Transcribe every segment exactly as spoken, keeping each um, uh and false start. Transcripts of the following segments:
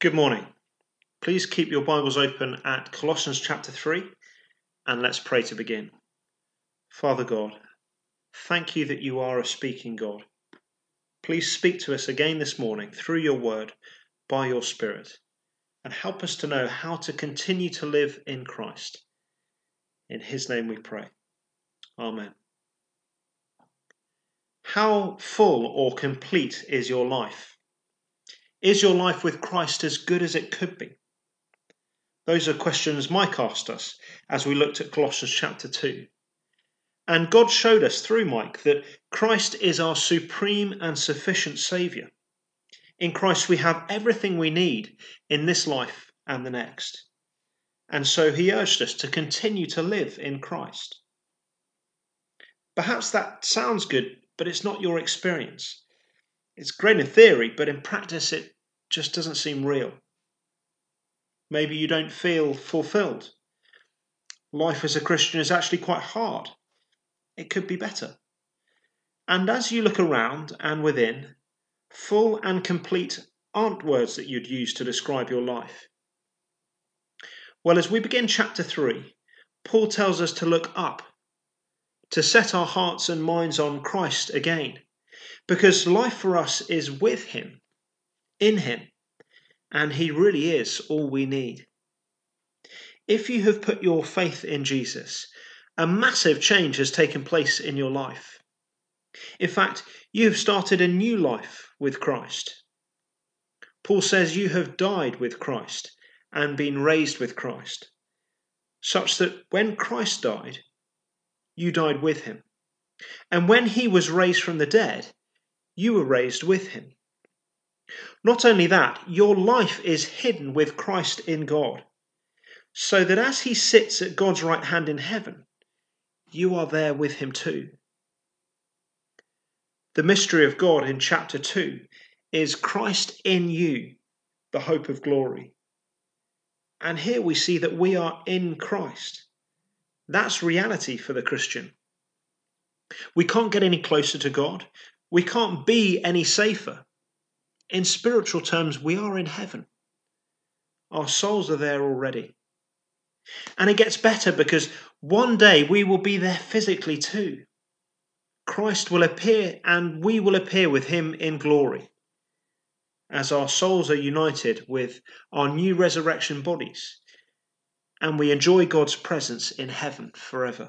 Good morning. Please keep your Bibles open at Colossians chapter three, and let's pray to begin. Father God, thank you that you are a speaking God. Please speak to us again this morning through your word, by your Spirit, and help us to know how to continue to live in Christ. In his name we pray. Amen. How full or complete is your life? Is your life with Christ as good as it could be? Those are questions Mike asked us as we looked at Colossians chapter two. And God showed us through Mike that Christ is our supreme and sufficient Saviour. In Christ we have everything we need in this life and the next. And so he urged us to continue to live in Christ. Perhaps that sounds good, but it's not your experience. It's great in theory, but in practice it just doesn't seem real. Maybe you don't feel fulfilled. Life as a Christian is actually quite hard. It could be better. And as you look around and within, full and complete aren't words that you'd use to describe your life. Well, as we begin chapter three, Paul tells us to look up, to set our hearts and minds on Christ again, because life for us is with him, in him, and he really is all we need. If you have put your faith in Jesus, a massive change has taken place in your life. In fact, you have started a new life with Christ. Paul says you have died with Christ and been raised with Christ, such that when Christ died, you died with him. And when he was raised from the dead, you were raised with him. Not only that, your life is hidden with Christ in God, so that as he sits at God's right hand in heaven, you are there with him too. The mystery of God in chapter two is Christ in you, the hope of glory. And here we see that we are in Christ. That's reality for the Christian. We can't get any closer to God. We can't be any safer. In spiritual terms, we are in heaven. Our souls are there already. And it gets better because one day we will be there physically too. Christ will appear and we will appear with him in glory, as our souls are united with our new resurrection bodies, and we enjoy God's presence in heaven forever.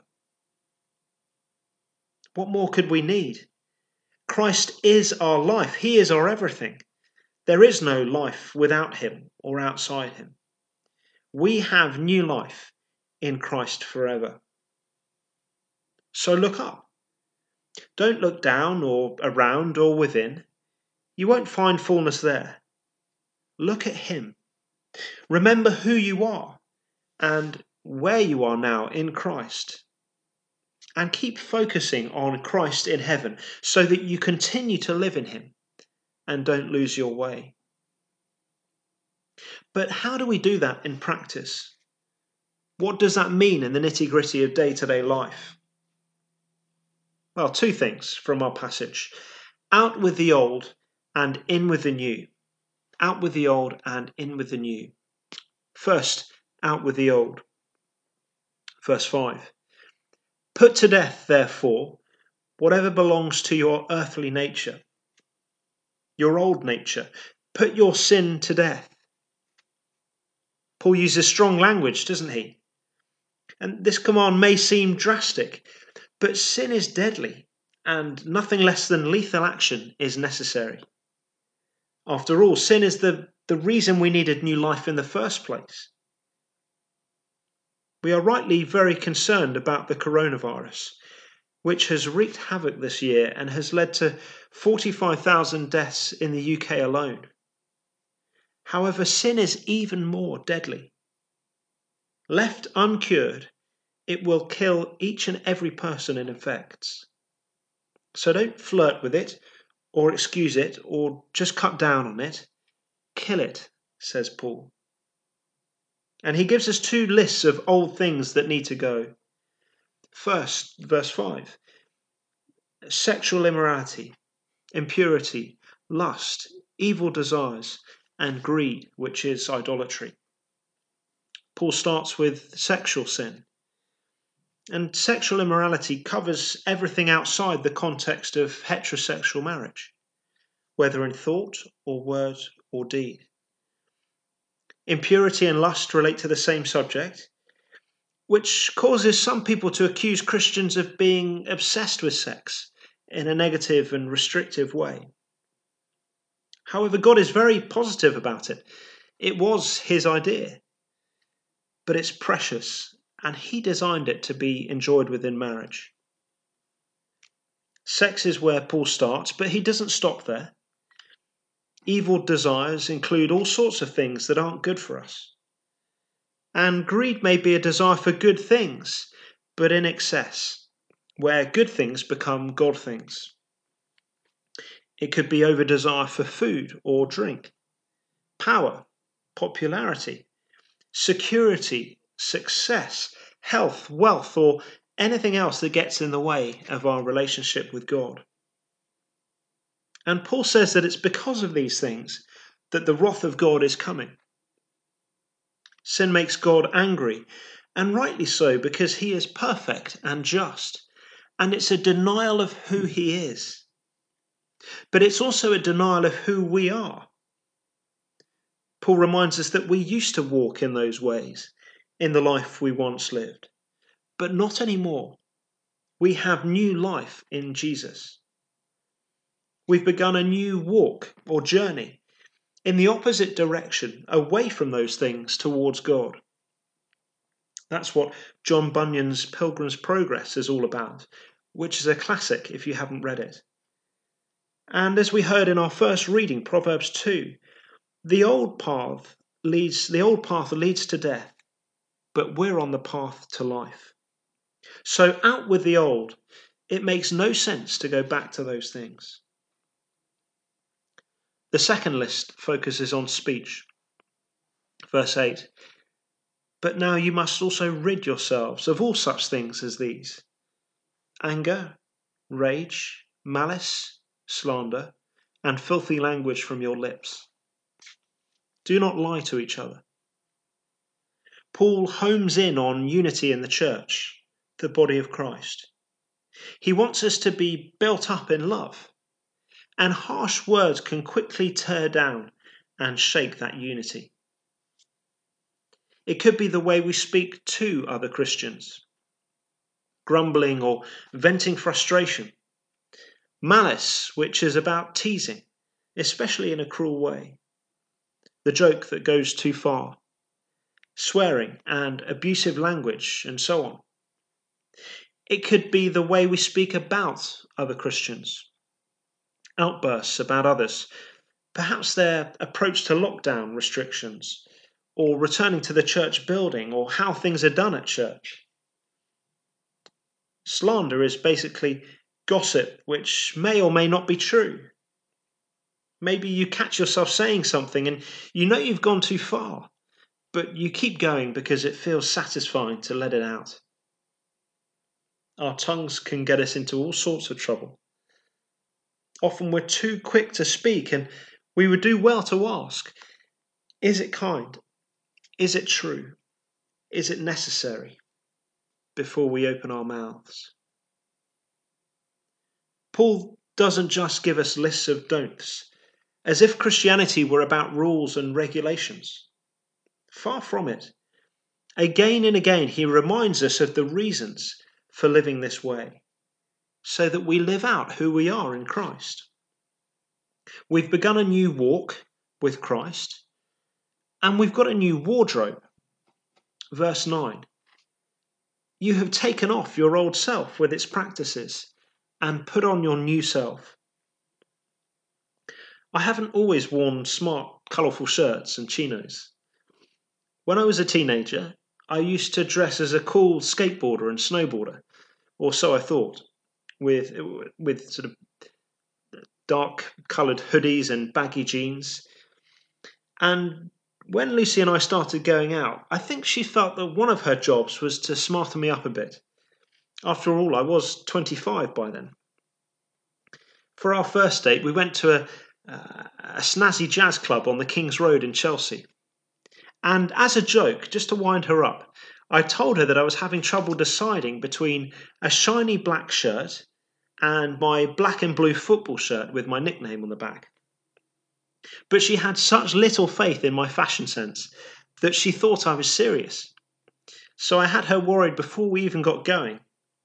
What more could we need? Christ is our life. He is our everything. There is no life without him or outside him. We have new life in Christ forever. So look up. Don't look down or around or within. You won't find fullness there. Look at him. Remember who you are and where you are now in Christ. And keep focusing on Christ in heaven so that you continue to live in him and don't lose your way. But how do we do that in practice? What does that mean in the nitty-gritty of day-to-day life? Well, two things from our passage. Out with the old and in with the new. Out with the old and in with the new. First, out with the old. Verse five. Put to death, therefore, whatever belongs to your earthly nature, your old nature. Put your sin to death. Paul uses strong language, doesn't he? And this command may seem drastic, but sin is deadly, and nothing less than lethal action is necessary. After all, sin is the, the reason we needed new life in the first place. We are rightly very concerned about the coronavirus, which has wreaked havoc this year and has led to forty-five thousand deaths in the U K alone. However, sin is even more deadly. Left uncured, it will kill each and every person it affects. So don't flirt with it, or excuse it, or just cut down on it. Kill it, says Paul. And he gives us two lists of old things that need to go. First, verse five, sexual immorality, impurity, lust, evil desires, and greed, which is idolatry. Paul starts with sexual sin. And sexual immorality covers everything outside the context of heterosexual marriage, whether in thought or word or deed. Impurity and lust relate to the same subject, which causes some people to accuse Christians of being obsessed with sex in a negative and restrictive way. However, God is very positive about it. It was his idea, but it's precious, and he designed it to be enjoyed within marriage. Sex is where Paul starts, but he doesn't stop there. Evil desires include all sorts of things that aren't good for us. And greed may be a desire for good things, but in excess, where good things become God things. It could be over desire for food or drink, power, popularity, security, success, health, wealth, or anything else that gets in the way of our relationship with God. And Paul says that it's because of these things that the wrath of God is coming. Sin makes God angry, and rightly so, because he is perfect and just, and it's a denial of who he is. But it's also a denial of who we are. Paul reminds us that we used to walk in those ways, in the life we once lived, but not anymore. We have new life in Jesus. We've begun a new walk or journey in the opposite direction, away from those things towards God. That's what John Bunyan's Pilgrim's Progress is all about, which is a classic if you haven't read it. And as we heard in our first reading, Proverbs two, the old path leads the old path leads to death, but we're on the path to life. So out with the old. It makes no sense to go back to those things. The second list focuses on speech. Verse eight. But now you must also rid yourselves of all such things as these: anger, rage, malice, slander, and filthy language from your lips. Do not lie to each other. Paul homes in on unity in the church, the body of Christ. He wants us to be built up in love, and harsh words can quickly tear down and shake that unity. It could be the way we speak to other Christians, grumbling or venting frustration. Malice, which is about teasing, especially in a cruel way. The joke that goes too far. Swearing and abusive language, and so on. It could be the way we speak about other Christians. Outbursts about others, perhaps their approach to lockdown restrictions, or returning to the church building, or how things are done at church. Slander is basically gossip which may or may not be true. Maybe you catch yourself saying something and you know you've gone too far, but you keep going because it feels satisfying to let it out. Our tongues can get us into all sorts of trouble. Often we're too quick to speak, and we would do well to ask, is it kind? Is it true? Is it necessary? Before we open our mouths. Paul doesn't just give us lists of don'ts, as if Christianity were about rules and regulations. Far from it. Again and again he reminds us of the reasons for living this way, so that we live out who we are in Christ. We've begun a new walk with Christ, and we've got a new wardrobe. Verse nine. You have taken off your old self with its practices and put on your new self. I haven't always worn smart, colourful shirts and chinos. When I was a teenager, I used to dress as a cool skateboarder and snowboarder, or so I thought, with, with sort of dark coloured hoodies and baggy jeans. And when Lucy and I started going out, I think she felt that one of her jobs was to smarten me up a bit. After all, I was twenty-five by then. For our first date, we went to a, uh, a snazzy jazz club on the King's Road in Chelsea. And as a joke, just to wind her up, I told her that I was having trouble deciding between a shiny black shirt and my black and blue football shirt with my nickname on the back. But she had such little faith in my fashion sense that she thought I was serious. So I had her worried before we even got going.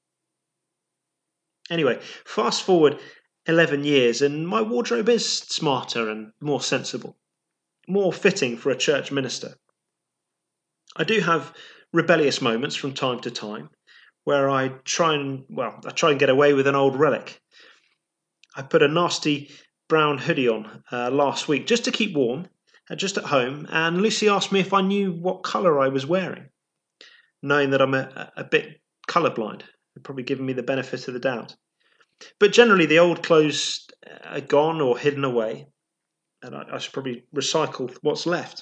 Anyway, fast forward eleven years and my wardrobe is smarter and more sensible, more fitting for a church minister. I do have rebellious moments from time to time where I try and, well, I try and get away with an old relic. I put a nasty brown hoodie on uh, last week just to keep warm, uh, just at home, and Lucy asked me if I knew what colour I was wearing, knowing that I'm a, a bit colourblind. They'd probably given me the benefit of the doubt. But generally the old clothes are gone or hidden away, and I, I should probably recycle what's left.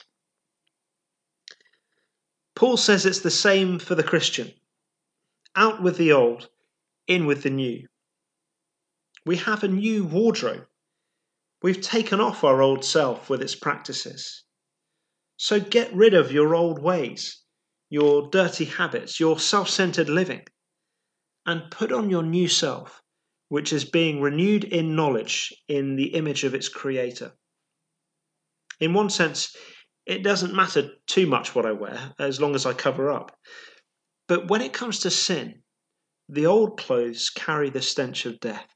Paul says it's the same for the Christian. Out with the old, in with the new. We have a new wardrobe. We've taken off our old self with its practices. So get rid of your old ways, your dirty habits, your self-centered living, and put on your new self, which is being renewed in knowledge in the image of its creator. In one sense, it doesn't matter too much what I wear, as long as I cover up. But when it comes to sin, the old clothes carry the stench of death.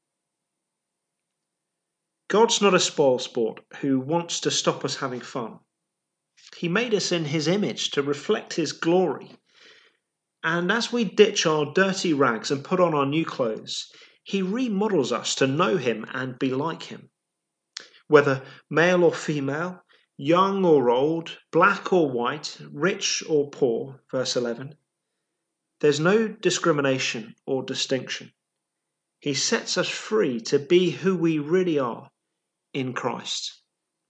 God's not a spoilsport who wants to stop us having fun. He made us in his image to reflect his glory. And as we ditch our dirty rags and put on our new clothes, he remodels us to know him and be like him. Whether male or female, young or old, black or white, rich or poor, verse eleven, there's no discrimination or distinction. He sets us free to be who we really are in Christ.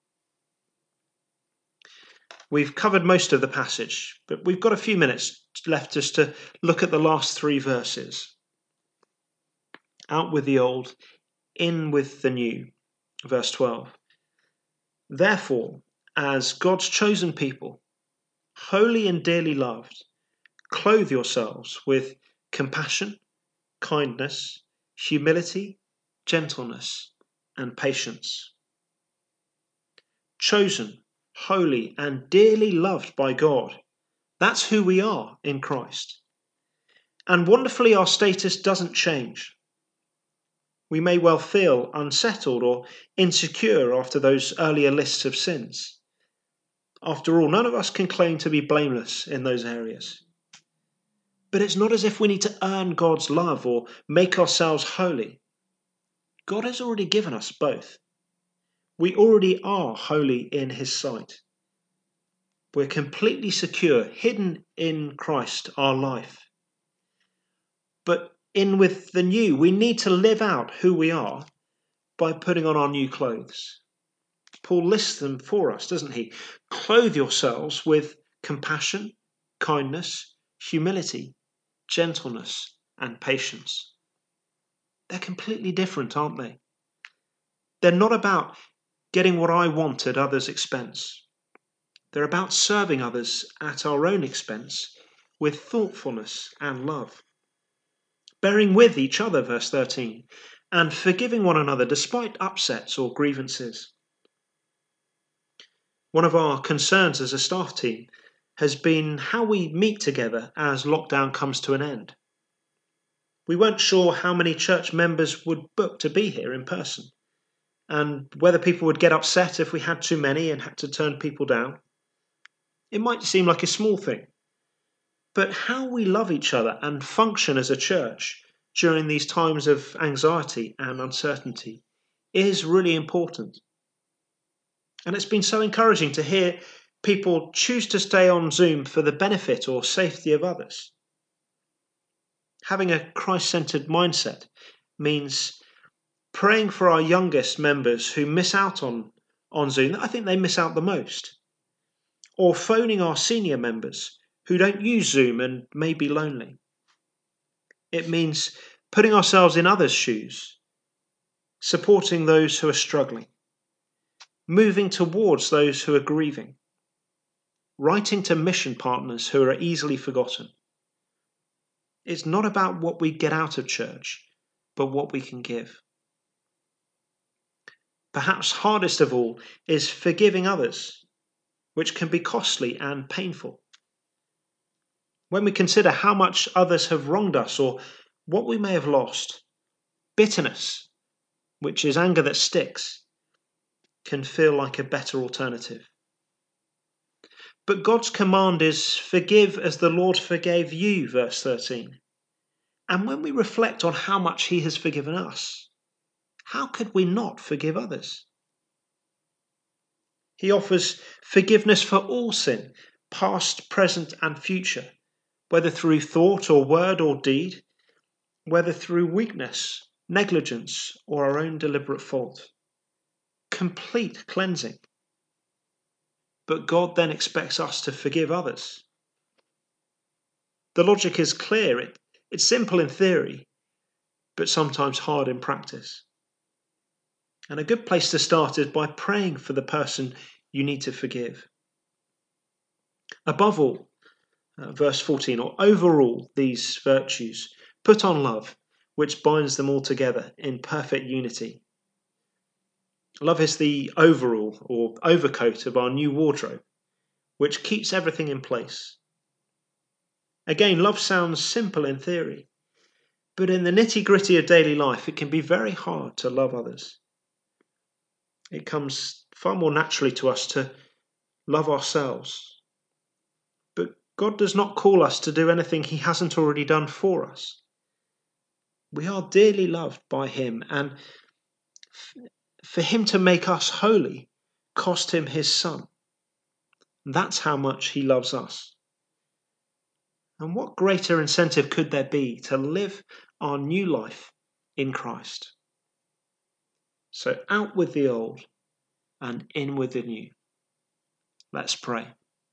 We've covered most of the passage, but we've got a few minutes left just to look at the last three verses. Out with the old, in with the new. Verse twelve. Therefore, as God's chosen people, holy and dearly loved, clothe yourselves with compassion, kindness, humility, gentleness, and patience. Chosen, holy, and dearly loved by God. That's who we are in Christ. And wonderfully, our status doesn't change. We may well feel unsettled or insecure after those earlier lists of sins. After all, none of us can claim to be blameless in those areas. But it's not as if we need to earn God's love or make ourselves holy. God has already given us both. We already are holy in his sight. We're completely secure, hidden in Christ, our life. But in with the new, we need to live out who we are by putting on our new clothes. Paul lists them for us, doesn't he? Clothe yourselves with compassion, kindness, humility, gentleness, and patience. They're completely different, aren't they? They're not about getting what I want at others' expense. They're about serving others at our own expense with thoughtfulness and love. Bearing with each other, verse thirteen, and forgiving one another despite upsets or grievances. One of our concerns as a staff team has been how we meet together as lockdown comes to an end. We weren't sure how many church members would book to be here in person, and whether people would get upset if we had too many and had to turn people down. It might seem like a small thing, but how we love each other and function as a church during these times of anxiety and uncertainty is really important. And it's been so encouraging to hear people choose to stay on Zoom for the benefit or safety of others. Having a Christ-centered mindset means praying for our youngest members who miss out on, on Zoom. I think they miss out the most. Or phoning our senior members who don't use Zoom and may be lonely. It means putting ourselves in others' shoes, supporting those who are struggling, moving towards those who are grieving, writing to mission partners who are easily forgotten. It's not about what we get out of church, but what we can give. Perhaps hardest of all is forgiving others, which can be costly and painful. When we consider how much others have wronged us or what we may have lost, bitterness, which is anger that sticks, can feel like a better alternative. But God's command is forgive as the Lord forgave you, verse thirteen. And when we reflect on how much he has forgiven us, how could we not forgive others? He offers forgiveness for all sin, past, present, and future, whether through thought or word or deed, whether through weakness, negligence, or our own deliberate fault. Complete cleansing. But God then expects us to forgive others. The logic is clear. It, it's simple in theory, but sometimes hard in practice. And a good place to start is by praying for the person you need to forgive. Above all, uh, verse fourteen, or over all these virtues, put on love, which binds them all together in perfect unity. Love is the overall or overcoat of our new wardrobe, which keeps everything in place. Again, love sounds simple in theory, but in the nitty-gritty of daily life, it can be very hard to love others. It comes far more naturally to us to love ourselves. But God does not call us to do anything he hasn't already done for us. We are dearly loved by him, and for him to make us holy cost him his son. That's how much he loves us. And what greater incentive could there be to live our new life in Christ? So out with the old and in with the new. Let's pray.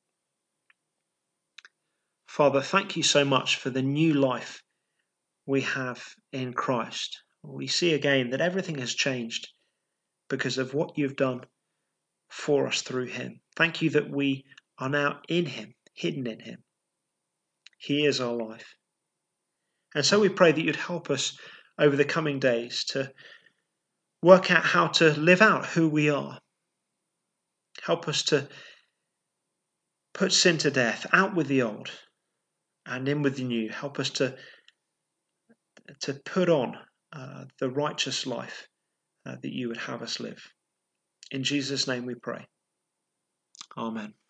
Father, thank you so much for the new life we have in Christ. We see again that everything has changed because of what you've done for us through him. Thank you that we are now in him, hidden in him. He is our life. And so we pray that you'd help us over the coming days to work out how to live out who we are. Help us to put sin to death, out with the old and in with the new. Help us to, to put on uh, the righteous life uh, that you would have us live. In Jesus' name we pray. Amen.